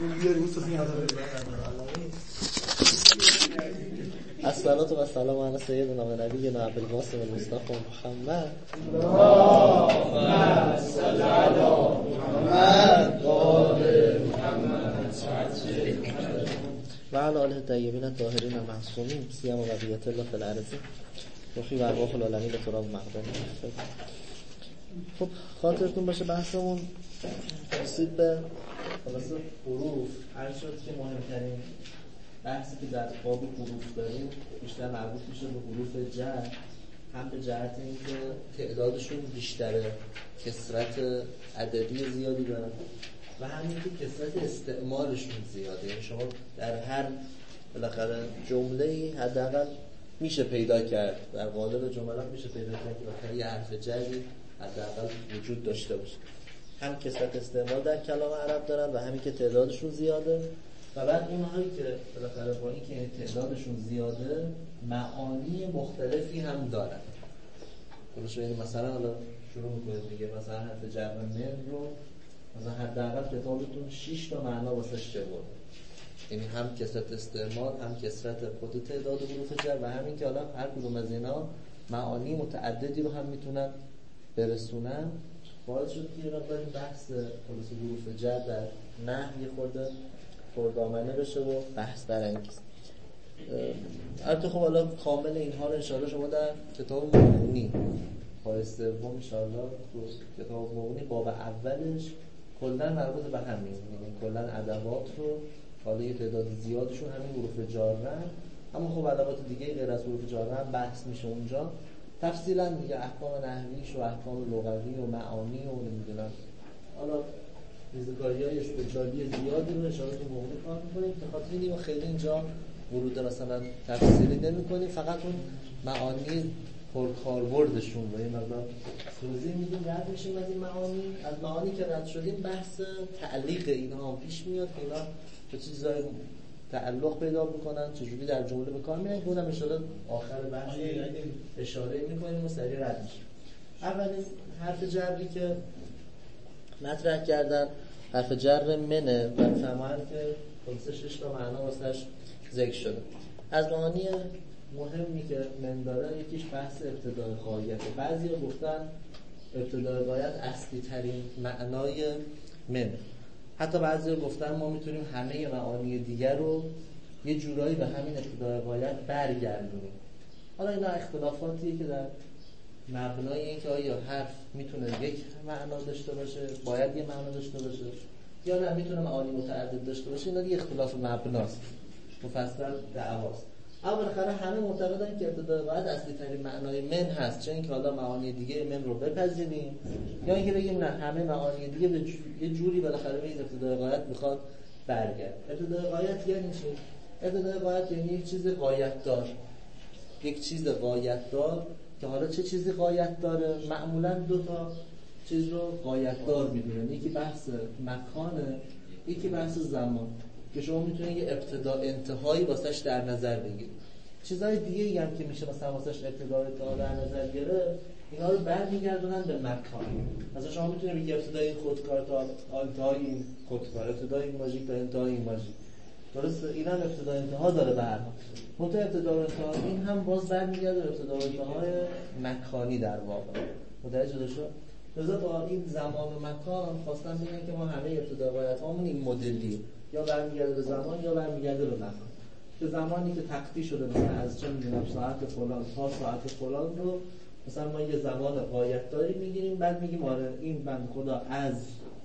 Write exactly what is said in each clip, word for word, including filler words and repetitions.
الصلاة و السلام علی سیدنا و نبینا ابوالقاسم المصطفى محمد اللهم صل علی محمد و آل محمد و علی آله الطیبین الطاهرین المعصومین سیما بقیت الله فی الارض روحی و ارواح العالمین به تراب مقدم. خب خاطرتون باشه بحثمون رسید به خلاصه حروف. عرض شد که مهمترین بحثی که در باب حروف داریم بیشتر مربوط میشه به حروف جر، هم به جهت اینکه تعدادشون بیشتره، کثرت عددی زیادی دارن و همین که کثرت استعمالشون زیاده. یعنی شما در هر بالاخره جمله‌ای حداقل میشه پیدا کرد، در قالب جملات میشه پیدا کرد که بالاخره یه حرف جری حداقل وجود داشته باشه. هم کثرت استعمال در کلام عرب دارن و همین که تعدادشون زیاده و بعد اونهایی که بالاخره با این که تعدادشون زیاده معانی مختلفی هم دارن. درست یعنی مثلا حالا شروع می‌کنید دیگه مثلا حرف جر من رو مثلا حداقل کتابتون شش تا معنا واسش چه بود. یعنی هم کثرت استعمال، هم کثرت خود تعداد حروف جر و همین که حالا هر کدوم از اینا معانی متعددی رو هم میتونن برسونن. باعث شد که یه مقدار این بحث خلاص حروف جر در نحو یه خورده پردامنه بشه و بحث برانگیز. البته خب حالا کامل اینها رو انشاءالله شما در کتاب مغنی پای سوم انشاءالله تو کتاب مغنی باب اولش کلا مربوط به همین، یعنی کلا ادوات رو حالا یه تعداد زیادشون همین حروف جارن، اما خب ادوات دیگه غیر از حروف جارن بحث میشه اونجا تفصیلا دیگه، احکام نحویش و احکام لغوی و معانی و نمیدونم حالا ریزگاری‌های استدلالی زیادی رو اشاره تو مغنی کار می‌کنیم که خاطر اینکه خیلی اینجا ورود مثلا تفصیلی نمی‌کنیم، فقط اون معانی پرکاربردشون رو یه مقدار توضیح میدیم، رد میشیم از این معانی. از معانی که رد شدیم بحث تعلیق اینها هم پیش میاد که اینا چه چیزایی تعلق پیدا میکنن، چجوری در جمله به کار میاد. اونم اشاره آخر بحث اشاره میکنیم و سریع رد میشیم. اولین حرف جری که مطرح کردن حرف جر منه و تمام که خلاصه شش تا معنا واسش ذکر شده. از معانی مهمی که من داره یکیش بحث ابتدای غایته. بعضیا گفتن ابتدای غایت اصلی ترین معنای من. حتی بعضیا گفتن ما میتونیم همه معانی دیگر رو یه جورایی به همین ابتدای غایت برگردونیم. حالا اینا اختلافاتیه که در مبنای این که آیا حرف میتونه یک معنا داشته باشه، باید یه معنا داشته باشه یا نه میتونه معانی متعدد داشته باشه، اینا دیگه اختلاف مبناست، مفصل دعواست. اما بالاخره همه معتقدن که ابتدای غایت اصلی ترین معنای من هست، چه اینکه حالا معانی دیگه من رو بپذیریم یا اینکه بگیم نه همه معانی دیگه به یه جوری بالاخره به این ابتدای غایت میخواد برگرد. ابتدای غایت یعنی چی؟ ابتدای غایت یعنی یک چیز غایت دار، یک چیز غایت دار که حالا چه چیزی غایت داره؟ معمولا دو تا چیز رو غایت دار میدونن، یکی بحث مکانه، یکی بحث زمان، که شما میتونید یه ابتدا انتهایی واسش در نظر بگیرید. چیزهای دیگه ای هم که میشه مثلا واسش ابتدا انتها در نظر گرفت، اینا رو برمیگردونن به مکان. مثلا شما میتونید بگید ابتدای این خودکار تا انتهای این خودکار، ابتدای این ماژیک تا انتهای این ماژیک. درسته؟ این هم ابتدا انتها داره به هر حال. منتها ابتدا انتها این هم باز برمیگرده به ابتدا انتهای مکانی در واقع. متوجه شد؟ لذا با این زمان و مکان خواستم بگم که ما همه ابتدا غایت‌هامون این مدلی یا برمیگرده به زمان یا برمیگرده به مکان. که زمانی که تختی شده مثلا از چه می‌دونم ساعت فلان تا ساعت فلان رو مثلا ما یه زمان غایت داری میگیریم، بعد میگیم آره این بند خدا از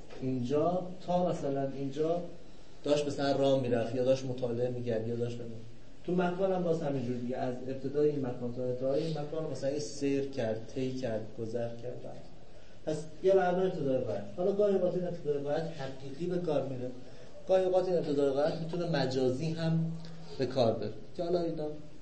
اینجا تا مثلا اینجا داشت مثلا راه میرفت یا داشت مطالعه می‌کرد یا داشت بمون. تو مکان هم باز همینجور دیگه، از ابتدای این مکان تا انتهای این مکان مثلا سیر کرد، طی کرد، گذر کرد. پس یه معنی ابتدای غایت. حالا گاهی اوقات این ابتدای غایت حقیقی به کار میره، گاهی اوقات این ابتدای غایت میتونه مجازی هم به کار بره که حالا اینا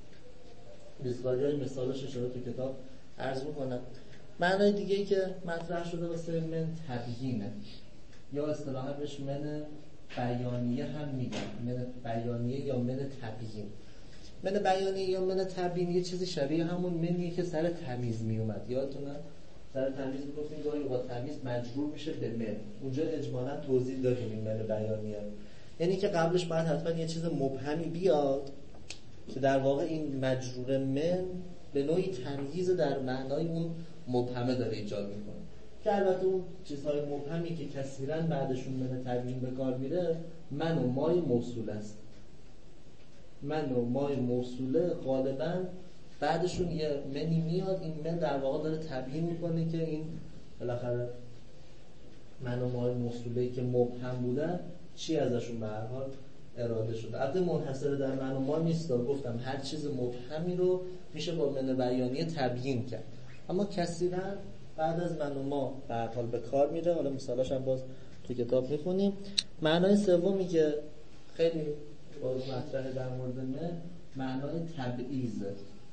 ریزگاری‌های مثالش اشاره تو کتاب عرض می‌کنم. معنای دیگه‌ای که مطرح شده واسه من تبیینه یا اصطلاحاً بهش من بیانیه هم میگن، من بیانیه یا من تبیین. من بیانیه یا من تبیین یه چیزی شبیه همون منیه که سر تمیز میومد. یادتونه سر تمیز میگفتیم گاهی اوقات تمیز مجبور میشه به من. اونجا اجمالاً توضیح دادیم این من بیانیه. یعنی که قبلش باید حتما یه چیز مبهمی بیاد که در واقع این مجرور من به نوعی تمییز در معنای اون مبهمه داره ایجاد میکنه، که البته اون چیزهای مبهمی که کثیراً بعدشون من تبیین به کار میره من و مای موصول است. من و مای موصوله غالباً بعدشون یه منی میاد، این من در واقع داره تبیین میکنه که این بالاخره من و مای موصوله‌ای که مبهم بودن چی ازشون به هر حال اراده شده. البته منحصر در من و ما نیست، گفتم هر چیز مبهمی رو میشه با من بیانیه تبیین کرد، اما کثیراً بعد از من و ما به هر حال به کار میره. حالا مثالاش هم باز تو کتاب میخونیم. معنای سومی که خیلی باز مطرحه در مورد من، معنای تبعیضه.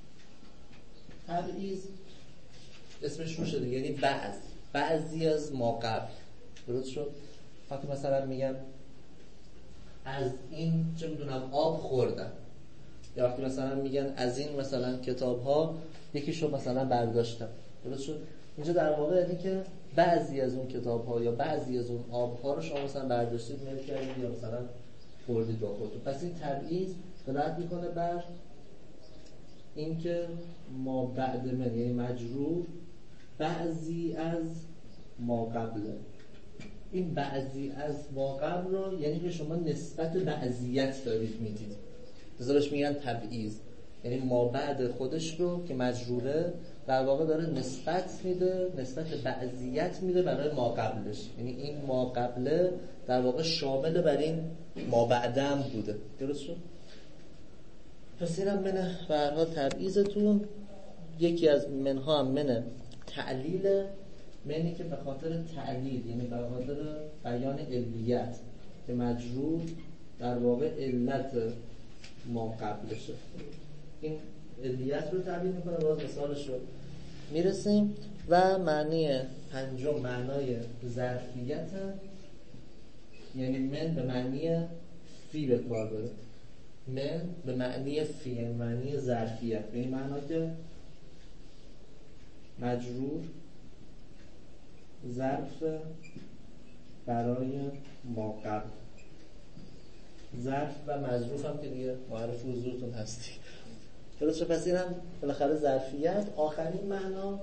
تبعیض اسمش رو شده، یعنی بعض بعضی از ما قبل. درست شد؟ وقتی مثلا میگم از این چه میدونم آب خوردم، یا وقتی مثلا میگن از این مثلا کتاب ها یکیشو مثلا برداشتم. درست شد؟ اینجا در واقع یعنی که بعضی از اون کتاب ها یا بعضی از اون آب ها رو شما مثلا برداشتید میل کردید یا مثلا خوردید با خودتون. پس این تبعیض دلالت میکنه بر این که ما بعد من، یعنی مجرور بعضی از ما قبله. این بعضی از ما قبل رو یعنی که شما نسبت بعضیت دارید میدید، لذا میگن تبعیض. یعنی ما بعد خودش رو که مجروره در واقع داره نسبت میده، نسبت بعضیت میده برای ما قبلش. یعنی این ما قبله در واقع شامل بر این ما بعدم بوده. درست شد؟ پس اینم من به هر حال تبعیضتون. یکی از منها هم من تعلیل، منی که به خاطر تعلیل یعنی به خاطر بیان علیت که مجرور در واقع علت ما قبلشه، این علیت رو تعبیر میکنه. باز مثالش رو میرسیم. و معنی پنجم معنای ظرفیت، یعنی من به معنی فی به کار بره. من به معنی فی یعنی معنی ظرفیت، به این معنا که مجرور ظرف برای ما قبل. ظرف و مظروف هم که دیگه معرف حضورتون هستی. درسته؟ پس این هم بالاخره ظرفیت. آخرین معنا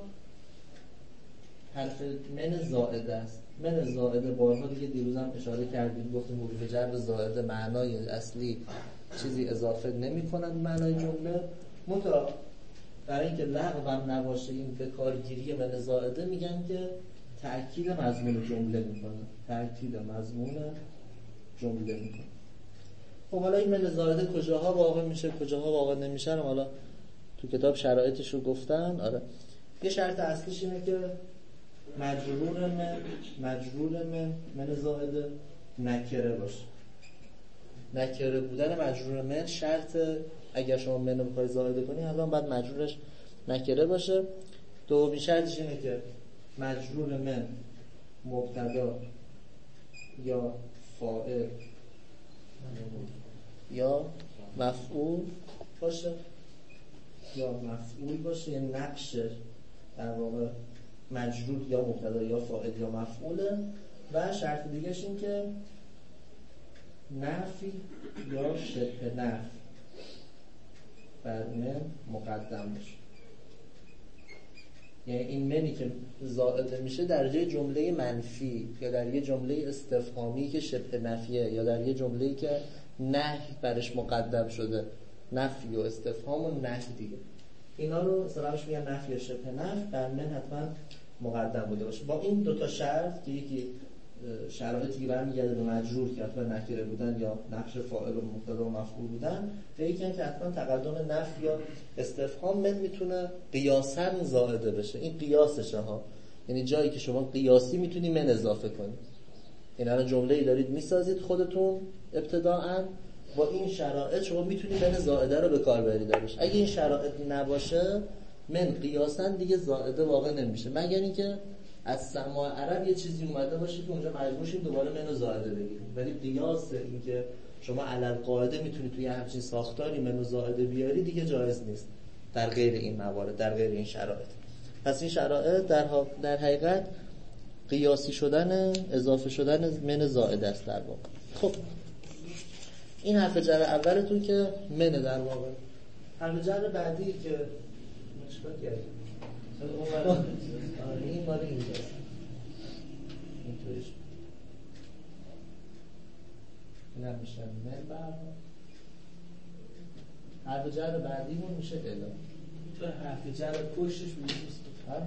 حرف من زائده است. من زائده بارها دیگه دیروز هم اشاره کردیم، گفتیم حروف جر زائده معنای اصلی چیزی اضافه نمی کنن معنای جمله. منطقه برای اینکه لغو هم نباشه این به کارگیری من زائده، میگن که تأکید مضمون جمله میکنه. تأکید مضمون جمله میکنه. خب حالا این من زائده کجاها واقع میشه کجاها واقع نمیشه، حالا تو کتاب شرایطش رو گفتن. آره یه شرط اصلیش اینه که مجرور من مجرور من من زائده نکره باشه. نکره بودن مجرور من شرط، اگر شما من رو بخوای زائده کنی الان بعد مجرورش نکره باشه. دومین شرطش اینه که مجرور من مبتدا یا فاعل یا مفعول باشه یا مفعول باشه، یعنی نقش در واقع مجرور یا مبتدا یا فاعل یا مفعوله. و شرط دیگه‌ش این که نفی یا شبه نفی بر من مقدم بشه. یعنی این منی که زائده میشه در یه جمله منفی یا در یه جمله استفهامی که شبه نفیه یا در یه جمله‌ای که نهی برش مقدم شده، نفی و استفهام و نهی دیگه، اینا رو اصطلاحش میگن نفی یا شبه نفی، بر من حتما مقدم بوده باشه. با این دوتا شرط که یکی شرایطی برمیگرده به مجرور که حتما نکره بودن یا نقش فاعل و مبتدا و مفعول بودن، و یکی اینکه حتما تقدم نفی یا استفهام من میتونه قیاساً زائده بشه. این قیاسشه ها، یعنی جایی که شما قیاسی میتونی من اضافه کنید. این الان جمله‌ای دارید میسازید خودتون ابتداءً، با این شرایط شما میتونید من زائده رو به کار برید درش. اگه این شرایط نباشه من قیاساً دیگه زائده واقع نمیشه، مگر اینکه از سماع عرب یه چیزی اومده باشه که اونجا مجبور شید دوباره منو زائده بگیرید. ولی قیاس این که شما علل قاعده میتونید توی همچین ساختاری منو زائده بیاری دیگه جایز نیست در غیر این موارد، در غیر این شرایط. پس این شرایط در, ها... در حقیقت قیاسی شدن، اضافه شدن من زائده است در واقع. خب این حرف جر اولتون که منه در واقع. حرف جر بعدی که مشکل کردیم این مال اینجاست، اینطوریش این هم میشه من برها. حرف جر بعدیمون میشه الا. تو حرف جر پشتش میشه حرف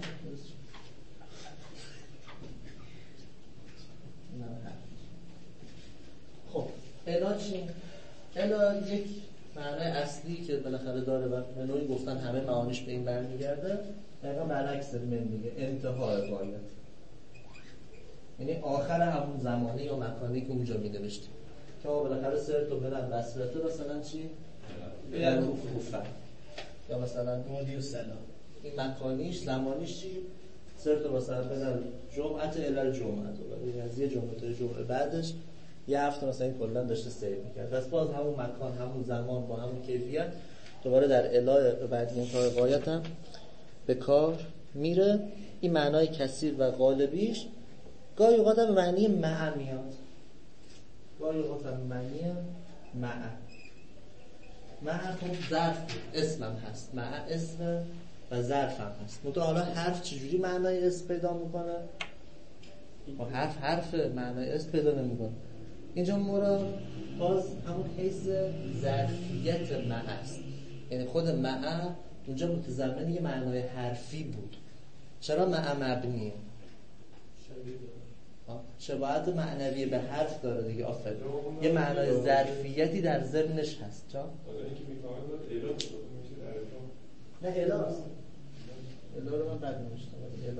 خب الا چی؟ الا یک معنای اصلی که بالاخره داره و به نوعی گفتن همه معانیش به این برمیگرده، دقیقا برعکس من میگه انتهای غایت، یعنی آخر همون زمانی یا مکانی که اونجا می نوشتیم که ما بالاخره سرت و بلند بسرته مثلا چی؟ بلند کوفه یا مثلا مادی و سلام این مکانیش زمانیش چی؟ سرت و مثلا بلند جمعت الال جمعت و از یه جمعه تا جمعه بعدش یه هفته مثلا این کلن داشته سیر میکرد. پس باز همون مکان همون زمان با همون کیفیت دوباره در الای بعدی انتهای غایت هم به کار میره. این معنای کثیر و غالبیش گاهی اوقات هم به معنی مع میاد، گاهی اوقات هم به معنی مع. مع خب ظرف اسمم هست، مع اسم و ظرف هم هست. منتها حالا حرف چجوری معنای اسم پیدا میکنه؟ با حرف حرف معنای اسم پیدا نمیکنه. اینجا مورا باز همون حیث ظرفیت مع است، یعنی خود مع اونجا متضمن یه معنای حرفی بود. چرا مع مبنیه؟ شباهت معنوی به حرف داره دیگه. آفرین، یه معنای ظرفیتی در ضمنش هست. چرا؟ نه الاست، الا رو من بد نوشتم. الا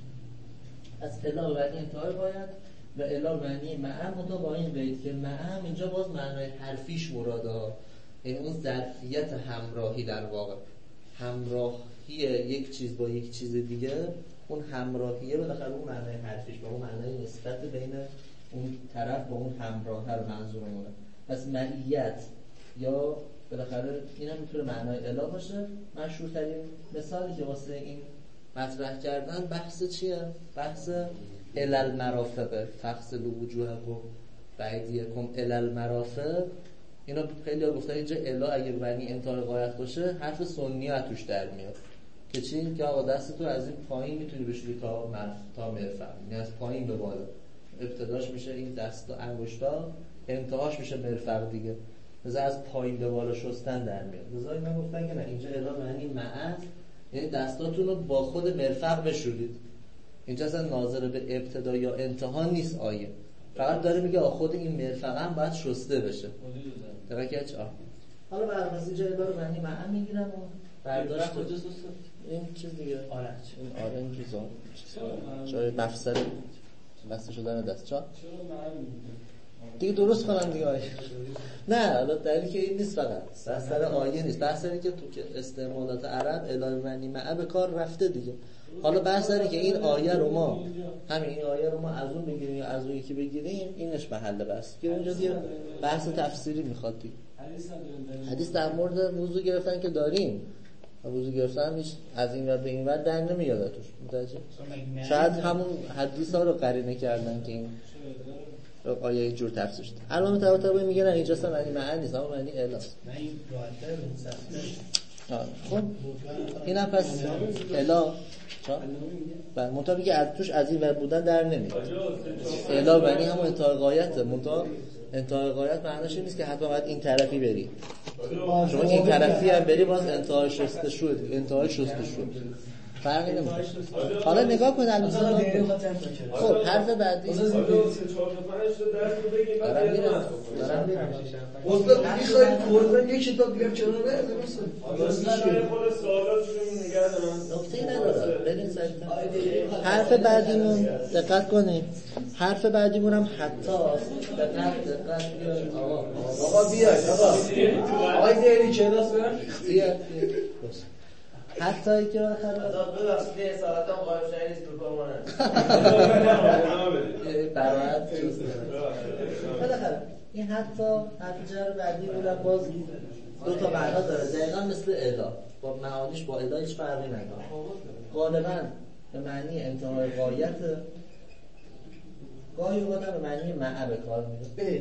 از الا معنی انتهای باید و الا معنی مع، متا با این قید که مع اینجا باز معنای حرفیش مراده، یعنی اون ظرفیت همراهی در واقع، همراهی یک چیز با یک چیز دیگه، اون همراهیه بالاخره اون معنای حرفیش با اون معنای نسبت بین اون طرف با اون همراه رو منظورمونه. پس معیت یا بالاخره اینم میتونه معنای الا باشه. مشهورترین مثالی که واسه این مطرح کردن بحث چیه؟ بحث علل مرافقه، تفصیل وجوهکم بعیدیکم علل مرافق. اینا خیلی ها گفتن اینجا الا اگه معنی انتهای غایت باشه حرف سنی ها توش در میاد که چی؟ که آقا دست تو از این پایین میتونی بشوری تا مرف تا مرفق، یعنی از پایین به بالا. ابتداش میشه این دست و انگشتا، انتهاش میشه مرفق دیگه. مثلا از پایین به بالا شستن در میاد. لذا اینا گفتن که نه، اینجا الا معنی مع، یعنی دستاتون رو با خود مرفق بشورید. اینجا اصلا ناظر به ابتدا یا انتها نیست آیه، فقط داره میگه خود این مرفق هم باید شسته بشه. دقیقا که چه؟ حالا برای مثل اینجا الا رو معنی مع میگیرن و بردارن کجاست دوست؟ این چیز دیگه آرنج، این آرنج زان جای مفصل بسته شدن دست چا دیگه درست کنن دیگه آیه. نه حالا دلیلی که این نیست، فقط بحث سر آیه نیست، بحث اینه که تو که استعمالات عرب الا معنی مع به کار رفته دیگه. حالا بحث اینه که این آیه رو ما همین این آیه رو ما از اون بگیریم یا از اون یکی بگیریم، اینش محل بحث که اونجا دیگه بحث تفسیری میخواد دیگه. حدیث در مورد وضو گرفتن که داریم، وضو گرفتن هیچ از این ور به این ور در نمیاد توش، متوجه؟ شاید همون حدیث ها رو قرینه کردن که این آیه یه جور تفسیر شده. علامه طباطبایی میگن اینجا اصلا معنی معنی نیست، اما معنی الاست. نه این راحت‌تر خب اینم پس الا بله منطقی که از توش از این ور بودن در نمیاد. الا معنی همون انتهای غایته، منطقه انتهای غایت معنیش نیست که حتما باید این طرفی بری. شما این طرفی هم بری باز انتهای شسته شد، انتهای شسته شد فرقی نمیکنه. حالا نگاه کن الان خب حرف بعدی دارم میرم دارم میرم استاد میخواید قربان یک کتاب دیگه چرا نه درسته خود سوالاتشون نگه دارن نکته نداره. بریم سریع حرف بعدیمون دقت کنیم. حرف بعدیمون هم حتی دقت دقت بیاید آقا آقا بیاید آقا آقای دیری کلاس برم بیاید حتی که آخر ببخشید یه ساعتم قایم شده نیست تو کار مانه برایت چیست بالاخره این حتی حرف جر بعدی بودن باز دو تا معنا داره دقیقا مثل الا، با معانیش با الا هیچ فرقی نداره. غالبا به معنی انتهای غایت، گاهی اوقات به معنی مع به کار میره.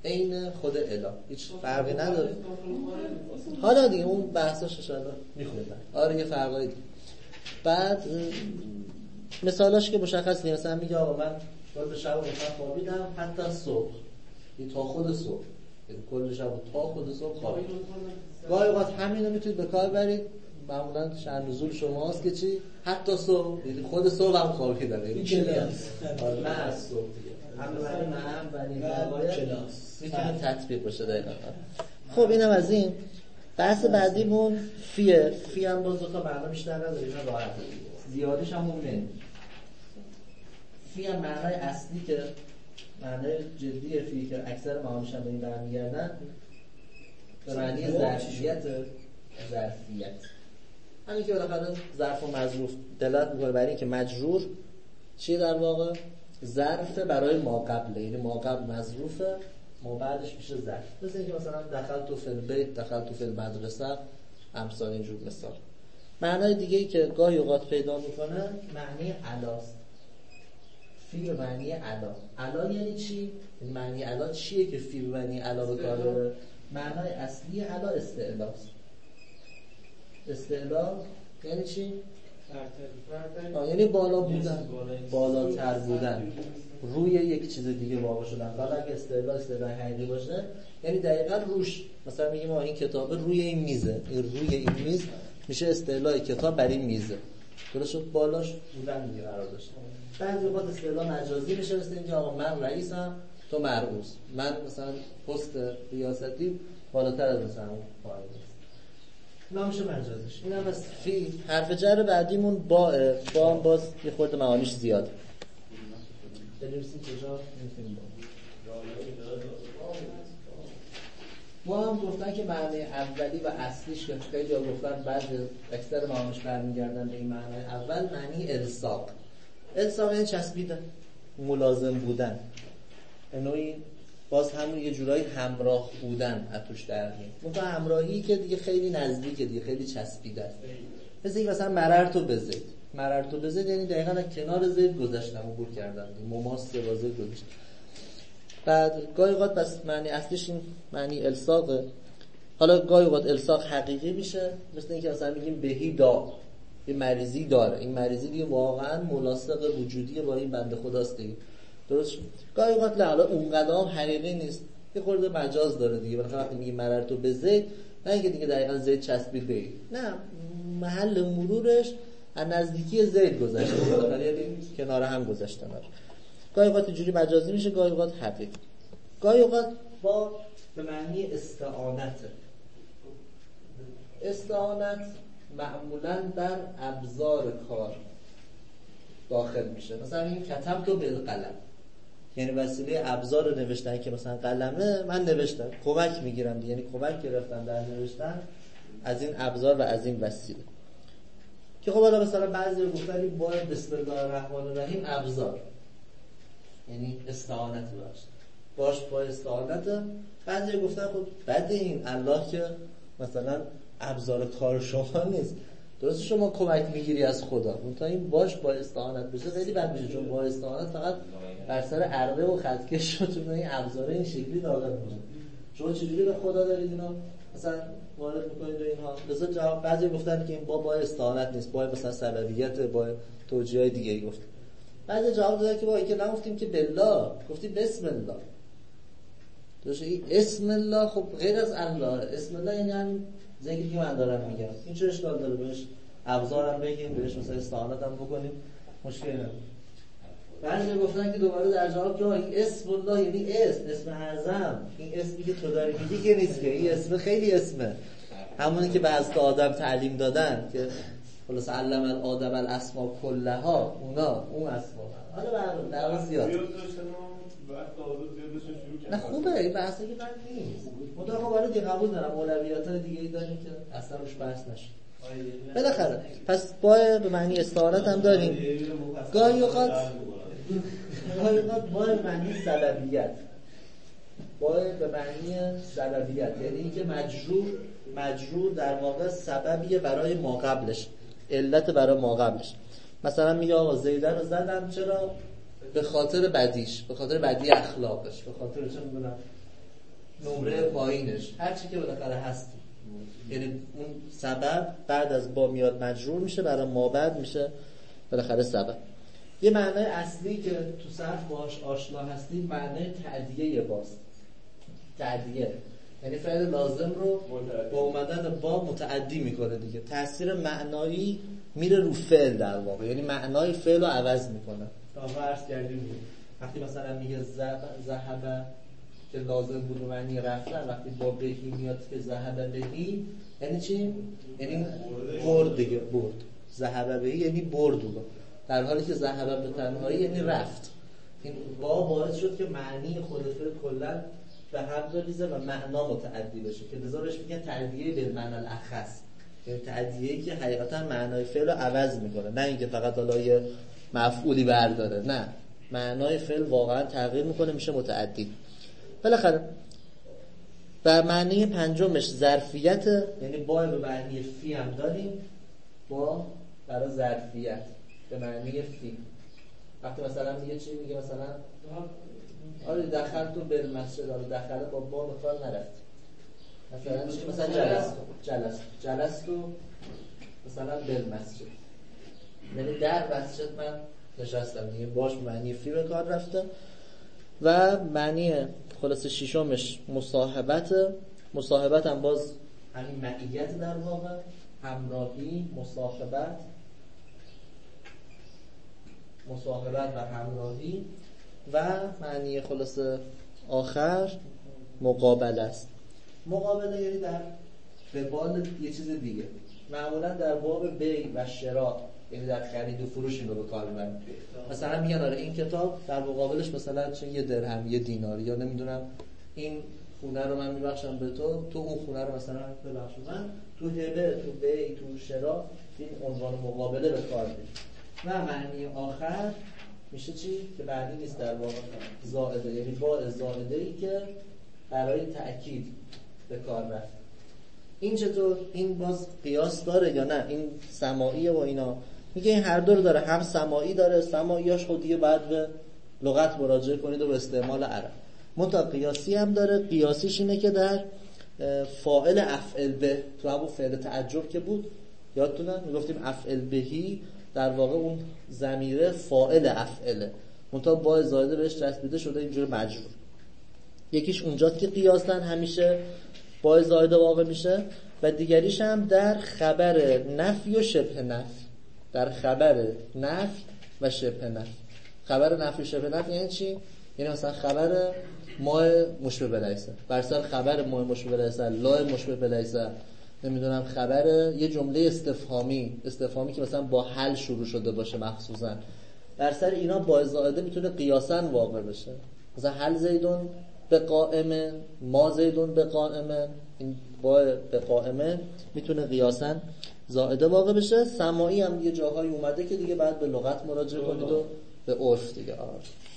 عین خود اله، هیچ فرقی نداره. حالا دیگه اون بحثاش انشالله میخوندن. آره یه فرقایی دیگه. بعد مثالاش که مشخص نیست، مثلا میگه آقا من کل شب مثلا خوابیدم حتی صبح، یه تا خود صبح، یعنی کل شب تا خود صبح خوابیدم. گاهی اوقات همینو میتونید به کار برید، معمولا شأن نزول شماست که چی حتی صبح، یعنی خود صبح هم خوابیدم، یعنی چی میگم نه از صبح دیگه هم برای هم برای کلاس میتونه تطبیق بشه دقیقاً. خب اینم از این. بحث بعدیمون فیه. فی هم باز دو تا معنا بیشتر نداره، اینا راحته، زیادیش هم اون من. فی هم معنای اصلی که معنای جدی فی که اکثر معانیش هم به این برمیگردن، به معنی ظرفیت. ظرفیت همین که بالاخره ظرف و مظروف دلالت میکنه برای اینکه مجرور چیه در واقع؟ ظرف برای ما قبله، یعنی ما قبل مظروفه، ما بعدش میشه ظرف. مثل اینکه مثلا دخل تو فی البیت، دخل تو فی المدرسه، امثال اینجور مثال. معنای دیگه ای که گاهی اوقات پیدا میکنه معنی علاست. فی به معنی علا. علا یعنی چی؟ معنی علا چیه که فی به معنی علا به کار بره؟ معنای اصلی علا استعلاست. استعلا یعنی چی؟ آه یعنی بالا بودن، بالاتر بودن، روی یک چیز دیگه واقع شدن. حالا اگه استعلا استعلا حقیقی باشه یعنی دقیقاً روش، مثلا میگیم ما این کتابه روی این میزه، این روی این میز میشه استعلای کتاب بر این میزه، درست شد؟ بالاش بودن دیگه قرار داشته. بعضی وقت استعلا مجازی میشه، مثل اینکه آقا من رئیسم تو مرئوس، من مثلا پست ریاستی بالاتر از مثلا پایین است، نامش مجازیش. اینم از فی. حرف جر بعدیمون با با هم باز یه خورده معانیش زیاده. بنویسیم کجا می‌تونیم با با هم گفتن که معنی اولی و اصلیش که خیلی ها گفتن بعد اکثر معانیش برمیگردن به این معنی اول، معنی الصاق. الصاق یعنی چسبیدن، ملازم بودن، نوعی باز همون یه جورایی همراه بودن اتوش در میاد. مثلا همراهی که دیگه خیلی نزدیکه دیگه، خیلی چسبیده است. مثل اینکه مثلا مررتو بزید، مررتو بزید یعنی دقیقاً کنار زید گذشتم عبور کردم، مماس با زید گذشتم. بعد گاهی اوقات بس معنی اصلیش این معنی الصاقه. حالا گاهی اوقات الصاق حقیقی میشه، مثل اینکه مثلا میگیم بهی دا، یه مریضی داره، این مریضی دیگه واقعاً ملاصق وجودی با این بنده خداست دیگه، درست شد. گاهی اوقات نه، حالا اونقدر هم حقیقی نیست، یه خورده مجاز داره دیگه. مثلا وقتی میگی مررتو به زید، نه اینکه دیگه دقیقاً زید چسبید به این، نه، محل مرورش از نزدیکی زید گذشته، یعنی کنار هم گذشتن. گاهی اوقات اینجوری مجازی میشه، گاهی اوقات حقیقی. گاهی اوقات با به معنی استعانت. استعانت معمولاً در ابزار کار داخل میشه. مثلا این کتب تو بالقلم، یعنی وسیله ابزار نوشتن که مثلا قلمه، من نوشتم، کمک میگیرم، یعنی کمک گرفتم در نوشتن از این ابزار و از این وسیله. که خب حالا مثلا بعضی رو گفتن این با بسم الله الرحمن الرحیم ابزار، یعنی استعانت باشه، باش با استعانت. بعضی رو گفتن خب بعد این الله که مثلا ابزار کار شما نیست، درسته شما کمک میگیری از خدا، منتها این باش با استعانت بشه خیلی بد میشه، چون با استعانت فقط بر سر عربه و خطکش شد، چون این ابزار این شکلی ناقص میشه. شما چجوری به خدا دارید اینا مثلا وارد میکنید اینها؟ لذا جواب بعضی گفتن که این با با استعانت نیست، با مثلا سببیت، با توجیه‌های دیگه ای گفت. بعضی جواب دادن که با اینکه نگفتیم که بالله، گفتیم بسم الله. درسته؟ این اسم الله خب غیر از الله، اسم الله یعنی همین ذکری که من دارم میگم. این چه اشکال داره بهش ابزارم بگیم، بهش مثلا استعانت هم بکنیم، مشکلی نداره. بعضی گفتن که دوباره در جواب که این اسم الله یعنی اسم، اسم اعظم. این اسمی که تو داری میگی که نیست که، این اسم خیلی اسمه، همونی که به حضرت آدم تعلیم دادن که خلاص علم الآدم الاسماء کلها، اونا اون اسما. حالا برام در زیاد نه خوبه، این بحثی که من نیست. مدام خب برای دیگه قبول دارم، اولویت‌های دیگه ای داریم که اصلا روش بحث نشه. بالاخره پس با به معنی استعارت هم داریم. گاهی اوقات گاهی اوقات با به معنی سببیت، با به معنی سببیت یعنی اینکه مجرور مجرور در واقع سببیه برای ما قبلش، علت برای ما قبلش. مثلا میگه آقا زیدن رو زدم، چرا؟ به خاطر بدیش، به خاطر بدی اخلاقش، به خاطر چه میدونم نمره پایینش هر چی که بالاخره هست، یعنی اون سبب بعد از با میاد مجرور میشه، برای ما بعد میشه بالاخره سبب. یه معنای اصلی که تو صرف باهاش آشنا هستید معنای تعدیه باست. تعدیه یعنی فعل لازم رو با اومدن با متعدی میکنه دیگه، تاثیر معنایی میره رو فعل در واقع، یعنی معنای فعل رو عوض میکنه. تا فرض کردیم وقتی مثلا میگه ذهب که لازم بود و معنی رفتن، وقتی با بهی میاد که ذهب بهی یعنی چی؟ یعنی برد دیگه، برد. ذهب بهی یعنی برد بود، در حالی که ذهب به تنهایی یعنی رفت. این با باعث شد که معنی خود فعل کلا به هم بریزه و معنا متعدی بشه، که لذا بهش میگن تعدیه به معنی الاخص، یعنی تعدیه‌ای که حقیقتا معنای فعل رو عوض میکنه، نه اینکه فقط حالا یه مفعولی برداره، نه، معنای فعل واقعا تغییر میکنه میشه متعدی. بالاخره و معنی پنجمش ظرفیت، یعنی با به معنی فی هم داریم، با برای ظرفیت به معنی فی. وقتی مثلا میگه چی میگه، مثلا آره دخل تو به مسجد، آره دخل با با مقدار نرفت، مثلا چی، مثلا جلس جلس جلس تو مثلا به مسجد، یعنی در مسجد من نشستم، دیگه باش معنی فی به کار رفته. و معنی خلاص ششمش مصاحبت. مصاحبت هم باز همین معیت در واقع، همراهی، مصاحبت مصاحبت و همراهی. و معنی خلاص آخر مقابله است. مقابله یعنی در قبال یه چیز دیگه، معمولا در باب بیع و شراء، یعنی در خرید و فروش این رو به کار میبرن. مثلا میگن آره این کتاب در مقابلش مثلا چه یه درهم، یه دینار، یا نمیدونم این خونه رو من میبخشم به تو، تو اون خونه رو مثلا ببخش من، تو هبه، تو بیع، تو شراء این عنوان مقابله به کار میبرن. و معنی آخر میشه چی؟ که بعدی نیست در واقع، زائده، یعنی با زائده‌ای که برای تأکید به کار رفت. این چطور؟ این باز قیاس داره یا نه؟ این سماعیه و اینا میگه این هر دو رو داره، هم سماعی داره، سماعیاش خود دیگه بعد به لغت مراجعه کنید و به استعمال عرب. منتها قیاسی هم داره. قیاسیش اینه که در فاعل افعل به، تو همون فعل تعجب که بود یادتونه میگفتیم افعل بهی، در واقع اون ضمیره فاعل افعله، منتها با زائده بهش چسبیده شده اینجوری مجرور. یکیش اونجاست که قیاسن همیشه با زائده واقع میشه، و دیگریش هم در خبر نفی و شبه نفی. در خبر نفی و شبه نفی. خبر نفی و شبه نفی یعنی چی؟ یعنی مثلا خبر ما مشبه بلیسه بر سر خبر ما مشبه بلیسه، لا مشبه بلیسه، نمیدونم خبر یه جمله استفهامی استفهامی که مثلا با حل شروع شده باشه مخصوصا، بر سر اینا با زائده میتونه قیاسن واقع بشه. مثلا حل زیدون به قائمه، ما زیدون به قائمه، این با به قائمه میتونه قیاسن زائده واقع بشه. سماعی هم یه جاهایی اومده که دیگه بعد به لغت مراجعه کنید و به عرف دیگه. آره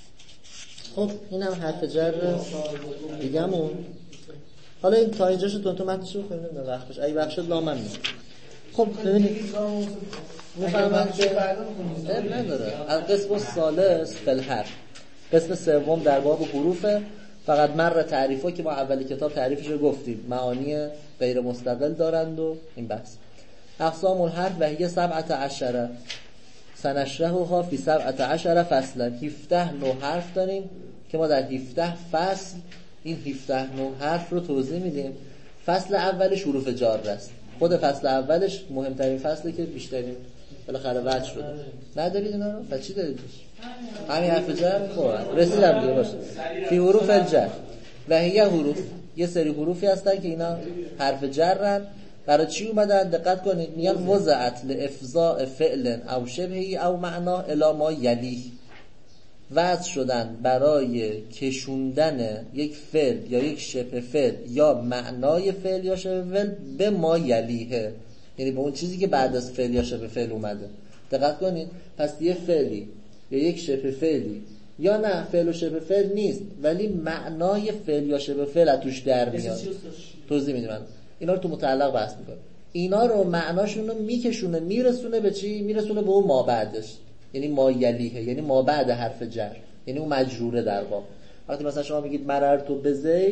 خب اینم حرف جر دیگه‌مون. حالا این تا اینجاشو تون تو متنشو بخونیم نه وقت بشه، اگه وقت شد لامن میاد. خب ببینید میفرمایند که اب نداره القسم الثالث فی الحرف، قسم سوم در باب حروفه. فقط مر تعریفا که ما اولی کتاب تعریفش رو گفتیم، معانی غیر مستقل دارند و این بحث. اقسام الحرف و هی سبعة عشر سنشرحها فی سبعة عشر فصلا. هفده نوع حرف داریم که ما در هفده فصل این هفده نوع حرف رو توضیح میدیم. فصل اولش حروف جار است. خود فصل اولش مهمترین فصلی که بیشترین بالاخره وجه شده. ندارید اینا رو؟ چی دارید؟ همین حرف جر؟ خب رسیدم دیگه باشه. فی حروف الجر و هی حروف، یه سری حروفی هستن که اینا حرف جرن. برای چی اومدن؟ دقت کنید. میگن وضعت لافضاء فعل او شبهی او معنا الی ما یلی، وضع شدن برای کشوندن یک فعل یا یک شبه فعل یا معنای فعل یا شبه فعل به ما یلیه، یعنی به اون چیزی که بعد از فعل یا شبه فعل اومده. دقت کنید. پس یه فعلی یا یک شبه فعلی یا نه فعل و شبه فعل نیست ولی معنای فعل یا شبه فعل از توش در میاد. توضیح میدم اینا رو تو متعلق بحث میکنم. اینا رو معناشون رو میکشونه میرسونه به چی؟ میرسونه به اون ما بعدش، یعنی ما یلیه، یعنی ما بعد حرف جر، یعنی اون مجروره در واقع. وقتی مثلا شما میگید مررتو به زید،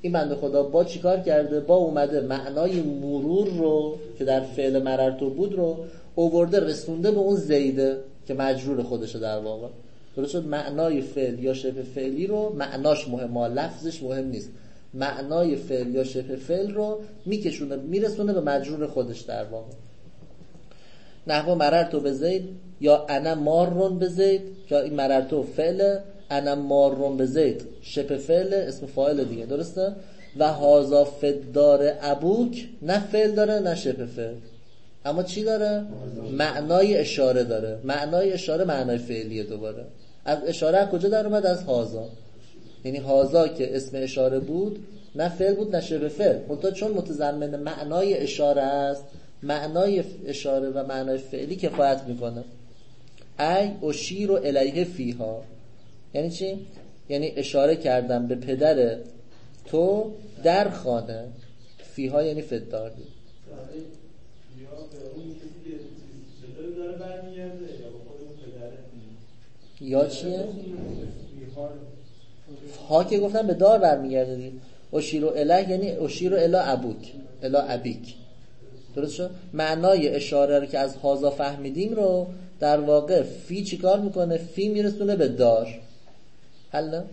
این بنده خدا با چیکار کرده؟ با اومده معنای مرور رو که در فعل مررتو بود رو آورده رسونده به اون زیده که مجرور خودشه در واقع. درست شد؟ معنای فعل یا شبه فعلی رو، معناش مهمه، لفظش مهم نیست، معنای فعل یا شبه فعل رو میکشونه میرسونه به مجرور خودش در واقع. نحو مررتو به زید یا انا مارون به زید، یا این مررتو فعل، انا مارون به زید شبه فعل، اسم فاعل دیگه، درسته؟ و هازا فدار ابوک نه فعل داره نه شبه فعل، اما چی داره؟ معنای اشاره داره. معنای اشاره معنای فعلیه. دوباره از اشاره از کجا در اومد؟ از هازا. یعنی هازا که اسم اشاره بود نه فعل بود نه شبه فعل، منتها چون متضمن معنای اشاره است، معنای اشاره و معنای فعلی کفایت میکنه. ای اشیر و الیه فیها، یعنی چی؟ یعنی اشاره کردم به پدر تو در خانه. فیها یعنی فدار دی. یا چیه؟ ها که گفتم به دار برمیگرده دی. اشیر و الیه یعنی اشیر و الی ابوک، الی ابیک. درست شد؟ معنای اشاره رو که از هازا فهمیدیم رو در واقع فی چیکار میکنه؟ فی میرسونه به دار. حالا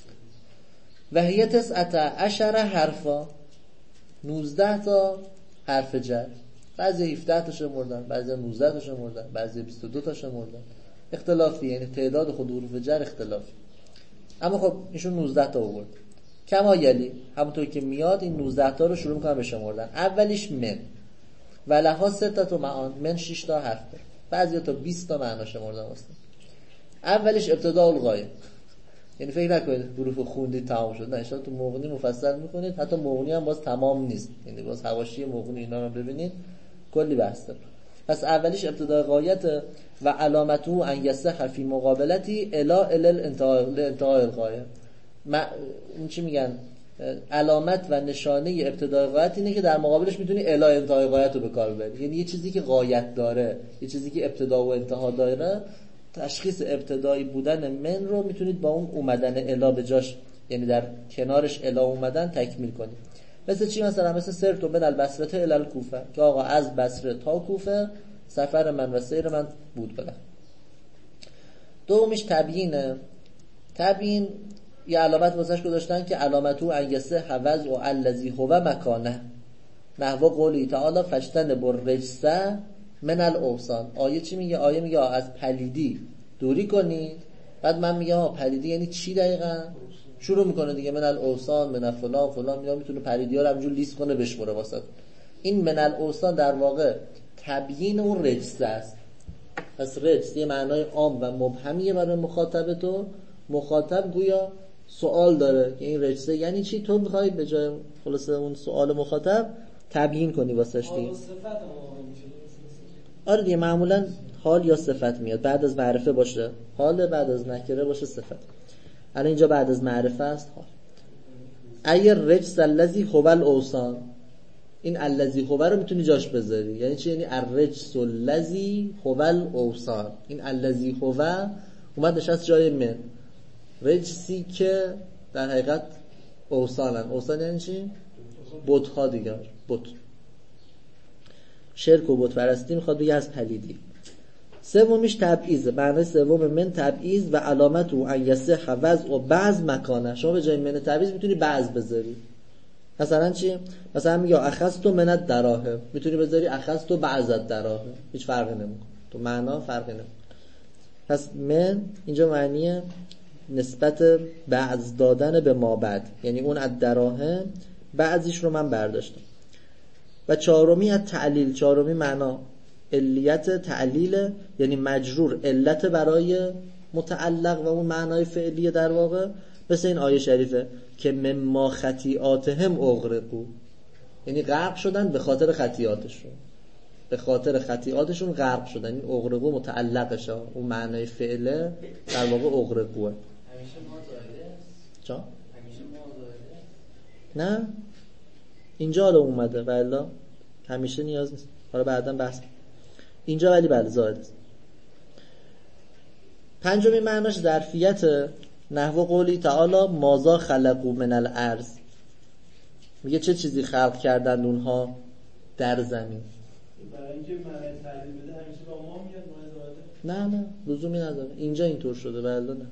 و هی تسعت عشر حرفا، نوزده تا حرف جر. بعضی هفده تا شمردن، بعضی نوزده تا شمردن، بعضی بیست و دو تا شمردن. اختلافی، یعنی تعداد خود حروف جر اختلافی. اما خب ایشون نوزده تا آورد. کما یلی، همونطور که میاد این نوزده تا رو شروع میکنن به شمردن. اولیش من و لها سته تا معان، من شش تا حرف داره، بعضی تا بیست تا معنا شمردن واسه. اولیش ابتداء الغایه، یعنی فکر نکنید حروف خوندید تمام شد، نه، انشاءالله تو مغنی مفصل میکنید، حتی مغنی هم باز تمام نیست، یعنی باز حواشی مغنی اینا رو ببینید کلی بحث داره. پس اولیش ابتداء غایت و علامته ان یصح فی مقابلتی الی الی الانتهاء الغایه. این چی میگن؟ علامت و نشانه ابتدای غایت اینه که در مقابلش میتونی الی انتهای غایت رو به کار ببری، یعنی یه چیزی که غایت داره، یه چیزی که ابتدا و انتها داره، تشخیص ابتدایی بودن من رو میتونید با اون اومدن الی به جاش، یعنی در کنارش الی اومدن تکمیل کنید. مثل چی؟ مثلا مثل سرتو من البصره الی الکوفه، که آقا از بصره تا کوفه سفر من و سیر من بود بله. دومیش تبیینه. تبیین یه علامت واسش گذاشتن که علامتو انگسه حوض و الذی هو مکانه، نحو قولی تعالی فجتن بر رجسه من الاوثان. آیه چی میگه؟ آیه میگه از پلیدی دوری کنید. بعد من میگم ها پلیدی یعنی چی دقیقاً؟ شروع میکنه دیگه من الاوثان من فلان فلان، یا میتونه پلیدی ها رو همینجور لیست کنه بشمره واسه. این من الاوثان در واقع تبیین اون رجسه است. پس رجس یه معنای عام و مبهمیه برای مخاطب تو. مخاطب گویا سوال داره که این رجسه یعنی چی، تو میخوای به جای خلاصه اون سوال مخاطب تبیین کنی واسش دیگه. آره دیگه، معمولا حال یا صفت میاد، بعد از معرفه باشه حال، بعد از نکره باشه صفت. الان اینجا بعد از معرفه است حال. ایر رجس الذی هو الاوثان، این الذی هو رو میتونی جاش بذاری، یعنی چی؟ یعنی الرجس الذی هو الاوثان. این الذی هو اومد نشست جای من، رجسی که در حقیقت اوثانن. اوثان یعنی چی؟ بت ها دیگه، بت. شرک و بت پرستی میخواد بگه از پلیدی. سومیش تبعیض، معنی سوم من تبعیض و علامت او ان یصح وضع و بعض مکانه. شما به جای من تبعیض میتونی بعض بذاری. مثلا چی؟ مثلا میگه اخذت من الدراهم، میتونی بذاری اخذت بعض الدراهم، هیچ فرقی نمیکنه، تو معنا فرقی نمیکنه. پس من اینجا معنیه نسبت بعض دادن به ما بعد، یعنی اون الدراهم بعضیش رو من برداشتم. و چهارمی از تعلیل، چهارمی معنا علیت تعلیل، یعنی مجرور علت برای متعلق و اون معنای فعلیه در واقع. مثل این آیه شریفه که مما خطیئاتهم اغرقوا، یعنی غرق شدن به خاطر خطیئاتشون، به خاطر خطیئاتشون غرق شدن. این اغرقوا متعلقشه، اون معنای فعله در واقع اغرقوه. همیشه ما زایده چا؟ همیشه ما زایده نه اینجا حالا اومده ولی همیشه نیاز نیست، حالا بعداً بحث. اینجا ولی بله زائد است. پنجمین معناش ظرفیت، نحو قولی تعالی ماذا خلقوا من الارض. میگه چه چیزی خلق کردن اونها در زمین. برای اینکه معنی تعلیم بده همیشه با ما میاد ما زاده. نه نه لزومی نداره، اینجا اینطور شده. بله نه.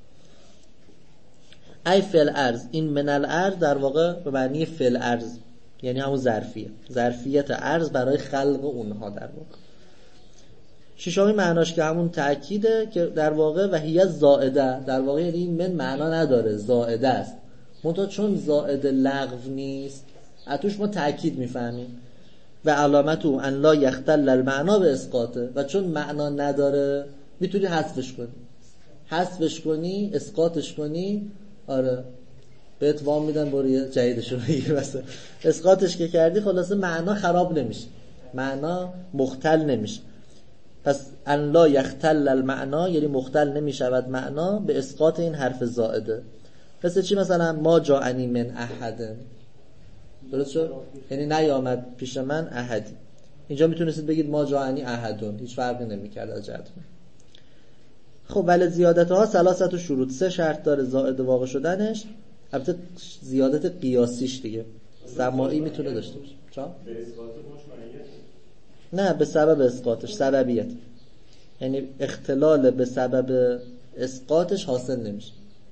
ای فل ارز، این من الارض در واقع به معنی فل ارز، یعنی همون ظرفیه، ظرفیت ارز برای خلق اونها در واقع. ششمی معناش که همون تأکیده که در واقع و هی زائده، در واقع یعنی این من معنا نداره، زائده است. منتها چون زائده لغو نیست اتوش ما تأکید میفهمیم. و علامت او ان لا یختل المعنا به اسقاطه، و چون معنا نداره میتونی حذفش کنی، حذفش کنی، اسقاطش کنی. آره بهت وام میدن برو یه جدیدشو بگیر. مثلا اسقاطش که کردی خلاصه معنا خراب نمیشه، معنا مختل نمیشه. پس ان لا یختل المعنا یعنی مختل نمیشود معنا به اسقاط این حرف زائده. پس چی؟ مثلا ما جاءنی من احد، درست شد؟ یعنی نیامد پیش من احدی. اینجا میتونستید بگید ما جاءنی احدون، هیچ فرقی نمیکرد از جهت. خب ولی زیادتها ثلاثه شروط، سه شرط داره زائد واقع شدنش. البته زیادت قیاسیش دیگه سماعی میتونه داشته باشه. چرا؟ به اسقاط مشمعیت؟ نه به سبب اسقاطش، سببیت، یعنی اختلال به سبب اسقاطش حاصل نمیشه.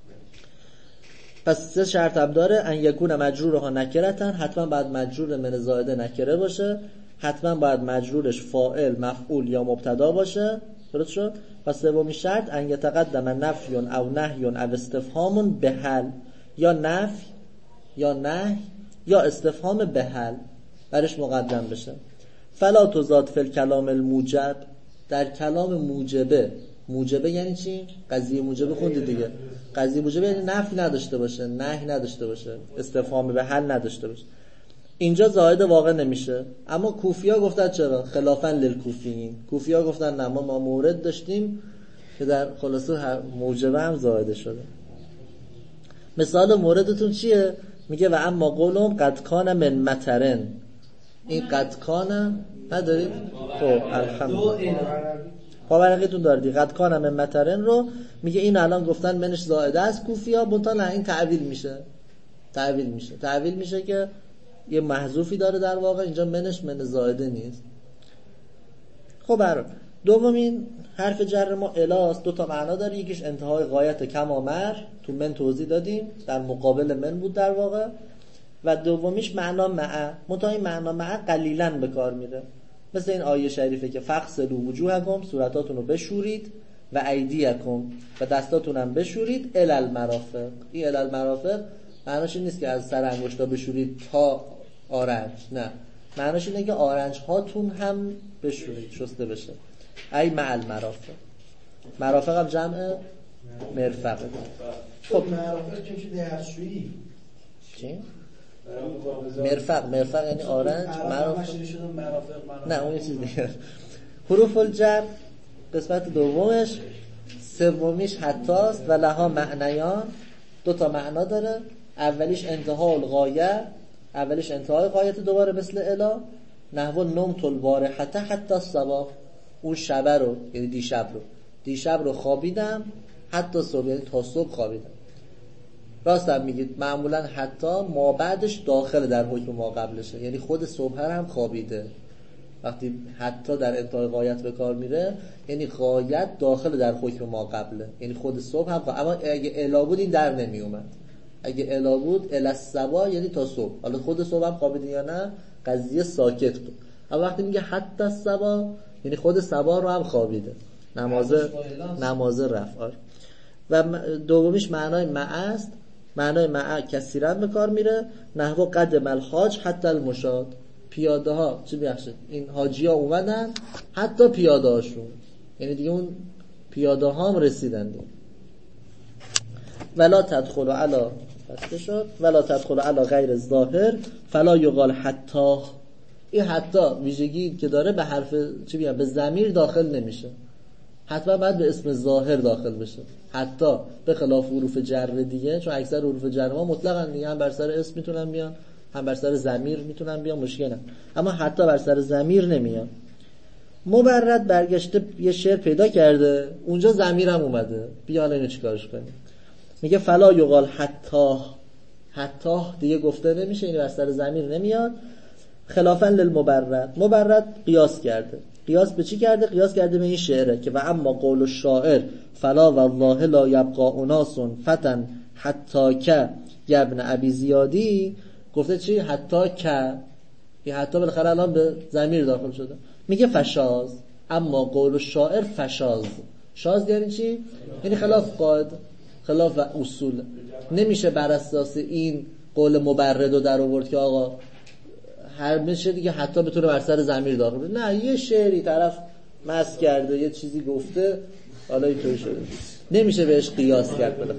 پس سه شرط هم داره. ان یکون مجرورها نکرتن، حتما باید مجرور من زائده نکره باشه، حتما باید مجرورش فاعل، مفعول یا مبتدا باشه. درست شد؟ پس سومین شرط ان یتقدم نفی او نهی او استفهام به هل، یا نفی یا نهی یا استفهام به هل برش مقدم بشه. فلا تزاد فی الکلام الموجب، در کلام موجبه. موجبه یعنی چی؟ قضیه موجبه خوندید دیگه. قضیه موجبه یعنی نفی نداشته باشه، نهی نداشته باشه، استفهام به هل نداشته باشه. اینجا زائد واقع نمیشه. اما کوفیا گفتن چرا؟ خلافاً للکوفیین. کوفیا گفتن نه، ما مورد داشتیم که در خلاصه موجبه هم زائد شده. مثال موردتون چیه؟ میگه و اما قولم قد کان من مطرن. این قد کان ندارید؟ خب الحمدلله باورقیتون داردی. قد کان من مطرن رو میگه این الان گفتن منش زائده است کوفیا، منتها نه این تعویل میشه. تعویل میشه. تعویل میشه که یه محذوفی داره در واقع، اینجا منش من زائده نیست. خب برای دومین حرف جر ما الاست، دو تا معنا داره. یکیش انتهای غایت کمامر، تو من توضیح دادیم، در مقابل من بود در واقع. و دومیش معنا مع، منتها این معنا مع قلیلاً به کار میره. مثل این آیه شریفه که فغسلوا وجوهکم، صورتاتون رو بشورید، و ایدیکم، و دستاتون هم بشورید، الی المرافق. این الی المرافق معناش این نیست که از سر انگشتا بشورید تا آرنج، نه، معناش اینه که آرنج هاتون هم بشورید، شسته بشه. ای مع المرافق. مرافق هم جمع مرفقه. خب مرافق که میشه دستشویی. چی؟ مرفق، مرفق یعنی آرنج، مرافق نه اون یه چیز دیگه. حروف الجر قسمت دومش، سومیش حتاست و لها معنیان، دو تا معنا داره. اولیش انتهای الغایه، اولیش انتهای غایت، دوباره مثل الا. نحو نمت البارحه حتی الصباح، اون شب رو یعنی دیشب رو دیشب رو خوابیدم حتی صبح، یعنی تا صبح خوابیدم. راست هم میگید، معمولا حتی ما بعدش داخل در حکم ما قبلشه، یعنی خود صبح هم خوابیده. وقتی حتی در انتهای غایت به کار میره یعنی غایت داخل در حکم ما قبله، یعنی خود صبح هم خواب. اما اگه الا بود این در نمی اومد. اگه الا بود الی الصباح یعنی تا صبح، حالا خود صبح هم خوابیده یا نه قضیه ساکت بود. اما وقتی میگه حتی الصباح یعنی خود صباح رو هم خوابیده، نماز نماز رفع. و دومیش معنای مع است. معنای مع کثیرا به کار میره. نحو قدم الحاج حتی المشاد، پیاده ها چی بخشید این حاجی ها اومدن حتی پیاده هاشون، یعنی دیگه اون پیاده ها هم رسیدن دیگه. ولا تدخل علی بسته شد ولا تدخل علی غیر الظاهر فلا یقال حتی. این حتی ویژگی که داره به حرف چی بگم به ضمیر داخل نمیشه، حتما باید به اسم ظاهر داخل بشه. حتی به خلاف حروف جر دیگه، چون اکثر حروف جر ما مطلقاً دیگه هم بر سر اسم میتونن بیان هم بر سر ضمیر میتونن بیان، مشکل نه. اما حتی بر سر ضمیر نمیان. مبرد برگشته یه شعر پیدا کرده اونجا ضمیر هم اومده، بیا الان اینو چیکارش کنیم. میگه فلا یقال حتی حتی دیگه گفته نمیشه، این بر سر ضمیر نمیاد. خلافاً للمبرد، مبرد قیاس کرده. قیاس به چی کرده؟ قیاس کرده به این شعره که و اما قول الشاعر فلا والله لا یبقى اناس فتن حتی که ابن ابی زیادی، گفته چی؟ حتی که، این حتی بالاخره الان به ضمیر داخل شده. میگه فشاز، اما قول الشاعر فشاز. شاز یعنی چی؟ یعنی خلاف قاعده، خلاف اصول. نمیشه بر اساس این قول مبرد رو در آورد که آقا هر میشه دیگه حتی بتونه بر سر ضمیر داخل بشه. نه، یه شعری طرف مس کرده، یه چیزی گفته، حالا اینطوری شده، نمیشه بهش قیاس کرد. بله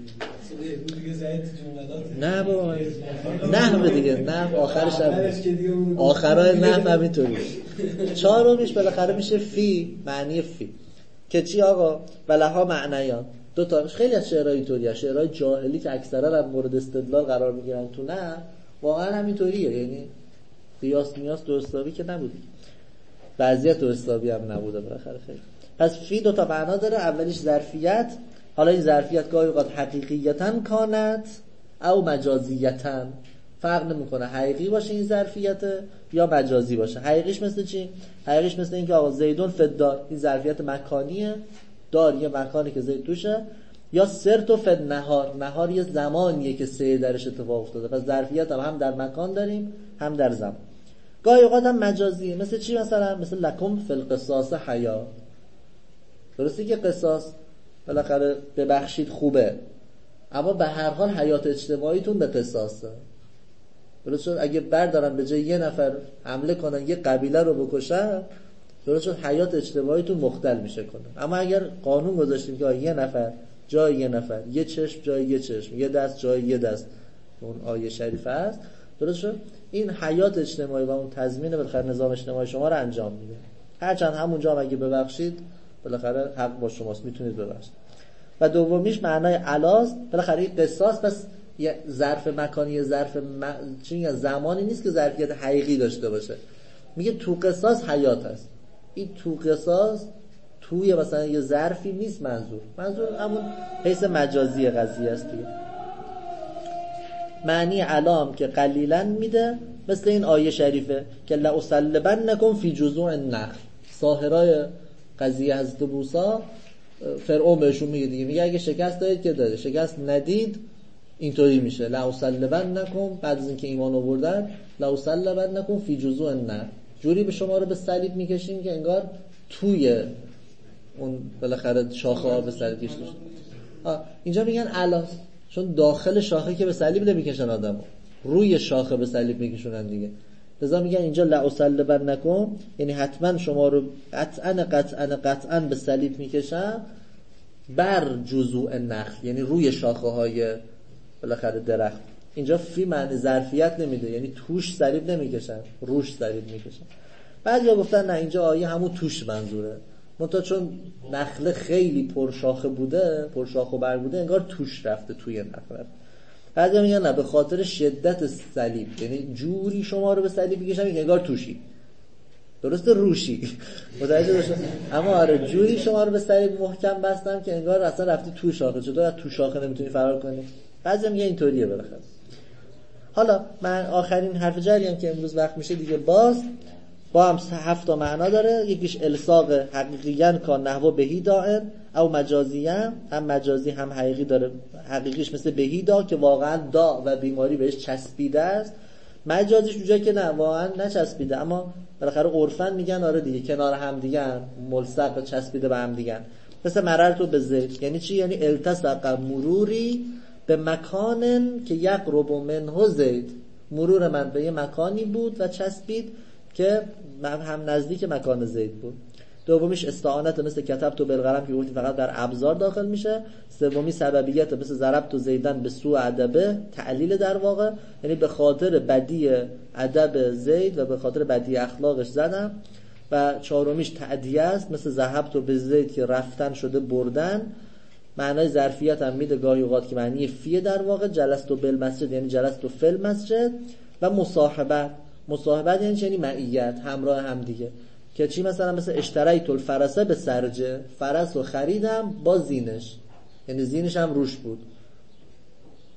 نه بابا، نحو دیگه، نحو آخرش هم آخرای نحو هم اینطوری. چهارمیش بالاخره میشه فی، معنی فی که چی آقا؟ بلها معنیان. دو تا خیلی از شعرهای اینطوریه، شعرهای جاهلی که اکثرا هم مورد استدلال قرار میگیرن تو نه، واقعا همینطوریه. یعنی قیاس میاس درستابی که نبود، وضعیت درستابی هم نبوده بالاخره. خیلی پس فی دو تا معنا داره. اولیش ظرفیت، حالا این ظرفیت گاهی اوقات حقیقیتن کانت او مجازیتن، فرق نمیکنه حقیقی باشه این ظرفیت یا مجازی باشه. حقیقیش مثل چی؟ حقیقیش مثل این که آقا زیدون فدار، این ظرفیت مکانیه، دار یه مکانی که زید توشه، یا سرتو فد نهار، نهار یه زمانیه که سه درش اتفاق افتاده. پس ظرفیت هم, هم در مکان داریم هم در زمان. گاهی اوقات هم مجازیه، مثل چی؟ مثلا مثل لکم فی القصاص حیا. درسته که قصاص بالاخره ببخشید خوبه، اما به هر حال حیات اجتماعیتون به قصاصه. درست شد؟ اگه بردارن به جای یه نفر حمله کنن یه قبیله رو بکشن، درست شد؟ حیات اجتماعیتون مختل میشه کنن. اما اگر قانون گذاشتیم که یه نفر جای یه نفر، یه چشم جای یه چشم، یه دست جای یه دست، اون آیه شریفه است، درست شد؟ این حیات اجتماعی و اون تضمین بالاخره نظام اجتماعی شما رو انجام میده. هرچند همونجا هم اگه ببخشید بالاخره حق با شماست، میتونید ببخشید. و دومیش معنای علاست، بالاخره این قصاص پس یه ظرف مکانی، ظرف م... چی میگن زمانی نیست که ظرفیت حقیقی داشته باشه. میگه تو قصاص حیات هست. این تو قصاص توی مثلا یه ظرفی نیست منظور، منظور همون حیث مجازی قضیه است دیگه. معنی علام که قلیلا میده، مثل این آیه شریفه که لأصلبنکم فی جذوع النخل. ساحرای قضیه حضرت موسی، فرعون بهشون میگه دیگه، میگه اگه شکست دادید که داده، شکست ندید اینطوری میشه. لأصلبنکم، بعد از اینکه ایمان آوردن، لأصلبنکم فی جذوع النخل، جوری به شما رو به صلیب میکشیم که انگار توی اون بالاخره شاخه ها به صلیب کشیده شد. اینجا میگن علاس، چون داخل شاخه که به صلیب نمیکشن آدمو، روی شاخه به صلیب میکشونن دیگه. لذا میگن اینجا لأصلبنکم، یعنی حتما شما رو قطعا قطعا قطعا به صلیب میکشن بر جذوع النخل، یعنی روی شاخه های بالاخره درخت. اینجا فی معنی ظرفیت نمیده، یعنی توش صلیب نمیکشن، روش صلیب میکشن. بعضیا گفتن نه اینجا آیه همون توش منظوره، منتها چون نخله خیلی پرشاخه بوده، پرشاخ و بر بوده، انگار توش رفته، توی نخله. بعضیا میگن نه به خاطر شدت صلیب، یعنی جوری شما رو به صلیب میکشن که انگار توشی، درسته روشی متوجه بشن، اما آره جوری شما رو به صلیب محکم بستن که انگار اصلا رفتی تو شاخه. چطور از تو شاخه نمیتونی فرار کنی؟ بعضیا میگن اینطوریه بالاخره. حالا من آخرین حرف جری هم که امروز وقت میشه دیگه، باز با هم هفت تا معنا داره. یکیش الساق حقیقیاً کان نحو بهی دائم او مجازیاً، هم مجازی هم حقیقی داره. حقیقیش مثل بهی دا که واقعا دا و بیماری بهش چسبیده است، مجازیش اونجا که نه واقعا نچسبیده، اما بالاخره عرفاً میگن آره دیگه کنار هم دیگه ملصق چسبیده به هم دیگه. مثل مررتو به زید، یعنی چی؟ یعنی التصق مروری به مکانن که یقرب منه زید، مرور من به یه مکانی بود و چسبید که هم نزدیک مکان زید بود. دومیش استعانت مثل کتبت و بالقلم که گفتی فقط در ابزار داخل میشه. سومی سببیت مثل ضربت و زیدن به سوء ادبه، تعلیل در واقع، یعنی به خاطر بدی ادب زید و به خاطر بدی اخلاقش زدم. و چهارمیش تعدیه است مثل ذهبت و به زید که رفتن شده بردن. معنای ظرفیت هم میده گاهی اوقات که معنی فیه در واقع، جلست و بالمسجد یعنی جلست و فی المسجد. و مصاحبت، مصاحبت یعنی چنین معیت، همراه هم دیگه، که چی؟ مثلا مثل اشتریت الفرسه به سرجه، فرس رو خریدم با زینش، یعنی زینش هم روش بود.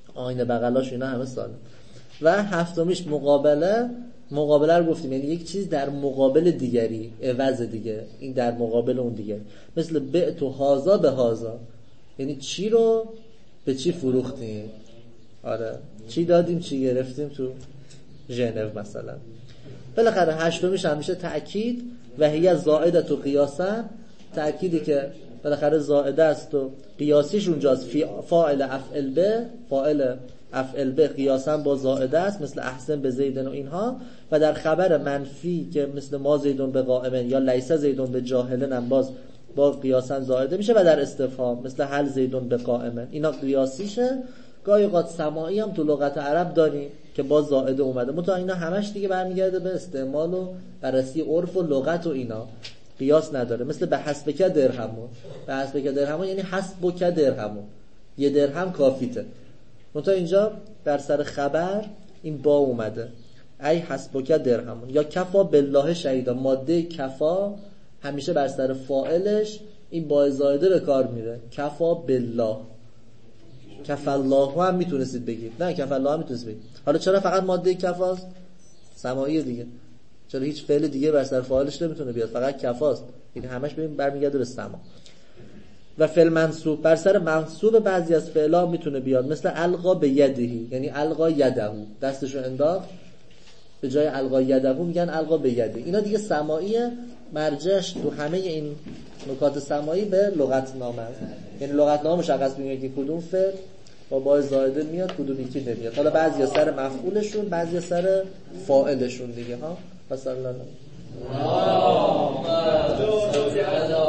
آینه بغلاش اینا همه سالم. و هفتمیش مقابله. مقابله رو گفتیم یعنی یک چیز در مقابل دیگری، عوض دیگه، این در مقابل اون دیگه. مثل بعت و هازا به هازا، یعنی چی رو به چی فروختیم. آره چی دادیم چی گرفتیم تو ژنو مثلا. بالاخره هشتمیش هم میشه تأکید و هی زائده تو قیاسا، تأکیدی که بالاخره زائده است و قیاسیش اونجاست. فی فاعل افعل به، فاعل افعل به قیاسا با زائده است مثل احسن به زیدن و اینها. و در خبر منفی که مثل ما زیدون به قائمن یا لیس زیدون به جاهلن هم باز با قیاسا زائده میشه. و در استفهام مثل هل زیدون به قائمن، اینا قیاسیشه. گاهی اوقات سماعی هم تو لغت عرب داریم که با زائده اومده، منتها اینا همش دیگه برمیگرده به استعمال و بررسی عرف و لغت و اینا، قیاس نداره. مثل به حسبک درهمون، به حسبک درهمون یعنی حسبک درهمون، یه درهم کافیته. منتها اینجا در سر خبر این با اومده، ای حسبک درهمون. یا کفا بالله شهیدا، ماده کفا همیشه بر سر فاعلش این با زائده به کار میره. کفا بالله، کفا الله هم میتونستید بگید، نه کفا الله هم میتونستید بگید. حالا چرا فقط ماده کفاست؟ سماعی دیگه، چرا هیچ فعل دیگه بر سر فاعلش نمیتونه بیاد، فقط کفاست. این همش ببین برمیگرده به سما. و فعل منصوب بر سر منصوب بعضی از فعلا میتونه بیاد، مثل القا به یدهی، یعنی القا یدهو، دستشو انداخت. به جای القا یدهو میگن القا به یده. اینا دیگه سماعیه، مرجعش تو همه این نکات سماعی به لغتنامه است. یعنی لغتنامه مشخص میگه که کدوم فعل با با زائده میاد کدوم یکی نمیاد. حالا بعضیا سر مفعولشون، بعضیا سر فاعلشون دیگه ها. مثلا